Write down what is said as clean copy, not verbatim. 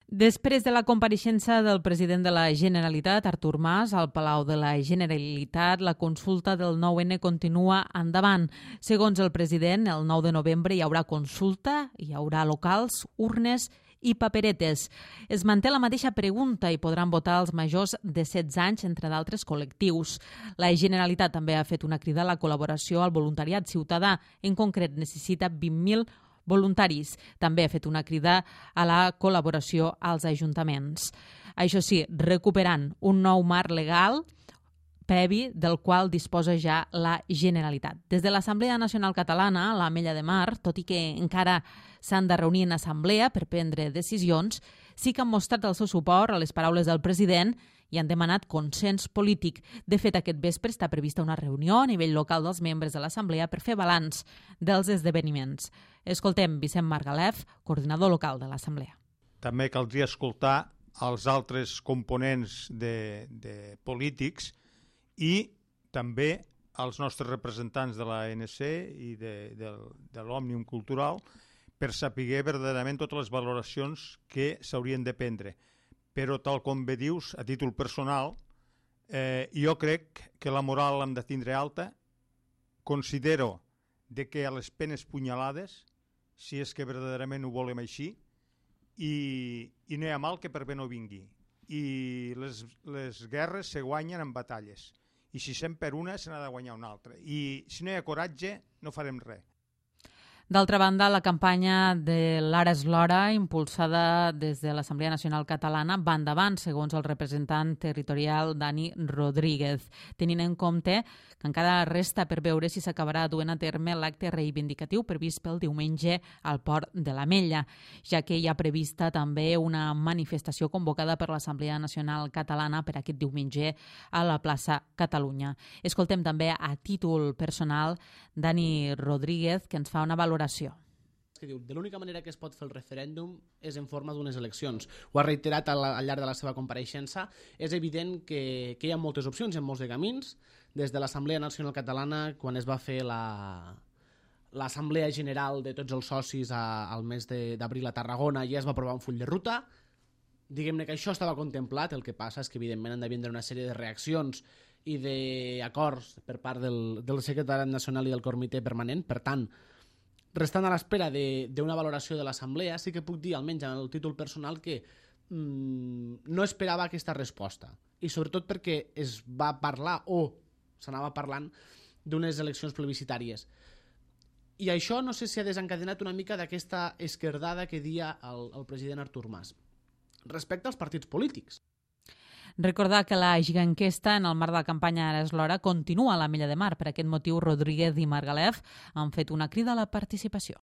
Després de la compareixença del president de la Generalitat, Artur Mas, al Palau de la Generalitat, la consulta del 9N continua endavant. Segons el president, el 9 de novembre hi haurà consulta, hi haurà locals, urnes i paperetes. Es manté la mateixa pregunta i podran votar els majors de 16 anys, entre d'altres col·lectius. La Generalitat també ha fet una crida a la col·laboració al voluntariat ciutadà. En concret, necessita 20.000 voluntaris. També ha fet una crida a la col·laboració als ajuntaments. Això sí, recuperant un nou marc legal previ del qual disposa ja la Generalitat. Des de l'Assemblea Nacional Catalana, a l'Ametlla de Mar, tot i que encara s'han de reunir en assemblea per prendre decisions, sí que han mostrat el seu suport a les paraules del president i han demanat consens polític. De fet, aquest vespre està prevista una reunió a nivell local dels membres de l'Assemblea per fer balanç dels esdeveniments. Escoltem Vicent Margalef, coordinador local de l'Assemblea. També caldria escoltar els altres components de polítics i també els nostres representants de l'ANC i de l'Òmnium Cultural per saber verdaderament totes les valoracions que s'haurien de prendre. Però, tal com bé dius, a títol personal, jo crec que la moral l'hem de tindre alta. Considero que a les penes punyalades, si és que verdaderament ho volem així, i no hi ha mal que per bé no vingui. I les guerres se guanyen en batalles. I si se'n per una, se n'ha de guanyar una altra. I si no hi ha coratge, no farem res. D'altra banda, la campanya de l'Ara és l'hora, impulsada des de l'Assemblea Nacional Catalana, va endavant, segons el representant territorial Dani Rodríguez, tenint en compte que encara resta per veure si s'acabarà duent a terme l'acte reivindicatiu previst pel diumenge al Port de l'Ametlla, ja que hi ha prevista també una manifestació convocada per l'Assemblea Nacional Catalana per aquest diumenge a la plaça Catalunya. Escoltem també a títol personal Dani Rodríguez, que ens fa una valoració. Que diu, de l'única manera que es pot fer el referèndum és en forma d'unes eleccions. Ho ha reiterat al llarg de la seva compareixença. És evident que hi ha moltes opcions, hi ha molts de camins. Des de l'Assemblea Nacional Catalana, quan es va fer l'Assemblea General de tots els socis al mes d'abril a Tarragona, ja es va aprovar un full de ruta. Diguem-ne que això estava contemplat, el que passa és que evidentment han de vindre una sèrie de reaccions i d'acords per part del secretari nacional i del comitè permanent. Per tant, restant a l'espera d'una valoració de l'Assemblea, sí que puc dir, almenys en el títol personal, que no esperava aquesta resposta. I sobretot perquè es va parlar, o s'anava parlant, d'unes eleccions plebiscitàries. I això no sé si ha desencadenat una mica d'aquesta esquerdada que dia el president Artur Mas. Respecte als partits polítics. Recordar que la giganquesta en el marc de la campanya Ara és l'hora continua a l'Ametlla de Mar. Per aquest motiu, Rodríguez i Margalef han fet una crida a la participació.